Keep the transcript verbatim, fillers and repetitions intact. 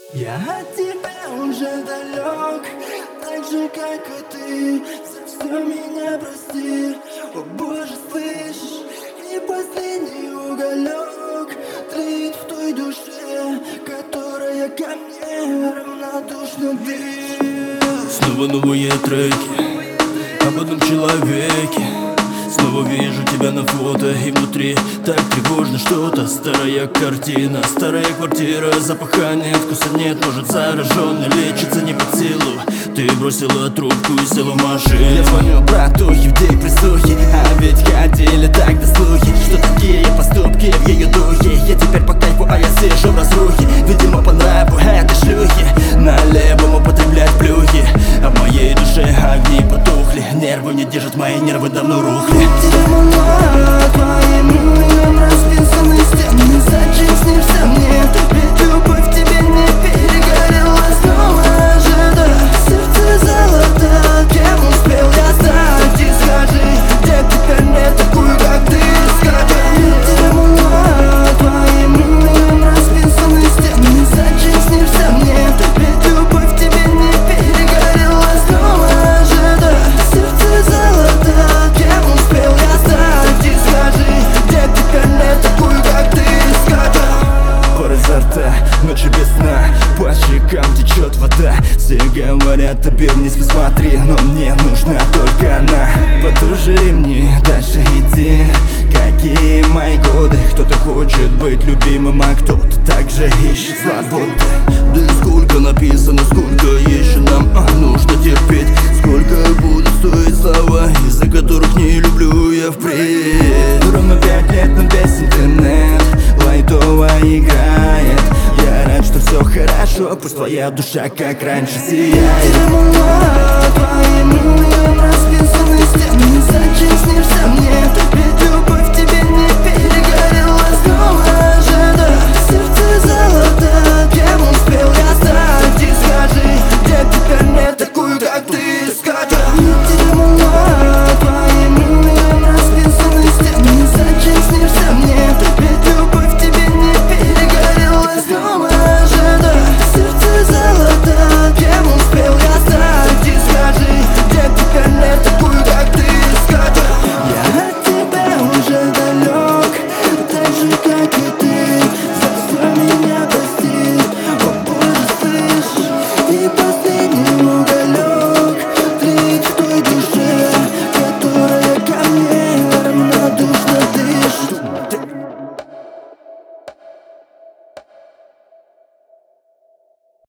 Я от тебя уже далек, так же, как и ты. За все меня прости, о Боже, слышишь? И последний уголек тлеет в той душе, которая ко мне равнодушна. Ты снова новые треки об одном человеке. Снова вижу тебя на фото, и внутри так тревожно что-то. Старая картина, старая квартира, запаха нет, вкуса нет. Может, зараженный лечится не под силу. Ты бросила трубку и села в машину. Я звоню брату, иудей прислухи, а ведь ходили тогда слухи, что такие поступки в ее духе. Я теперь по кайфу, а я сижу в разрухе. Видимо, по нраву этой шлюхи налево употреблять плюхи. А в моей душе огни потухли, нервы не держат, мои нервы давно рухли. твоим именем расписаны стены, зачем снишься мне? Ведь любовь в тебе не перегорела, снова ожидаю. Сердце золото, кем успел я стать? И скажи, где теперь мне такую, как ты, скажи. Твоим именем расписаны стены, зачем снишься мне? Ведь любовь в тебе не перегорела, снова ожидаю. Сердце золото, кем успел я стать? И скажи, где теперь мне такую, как ты, скажи. Пор изо рта, ночи без сна, по щекам течет вода. Все говорят, тебе вниз посмотри, но мне нужна только она. Потужи мне дальше идти, какие мои годы. Кто-то хочет быть любимым, а кто-то также ищет свободы. Да и сколько написано, сколько еще нам а, нужно терпеть. Сколько будут стоить слова, из-за которых не люблю я впредь. Ровно пять лет, но весь интернет лайтово играет. Я рад, что все хорошо, пусть твоя душа как раньше сияет. Твоим именем расписаны стены, зачем снишься мне? Ведь любовь в тебе не перегорела, снова ожидаю. Сердце золото,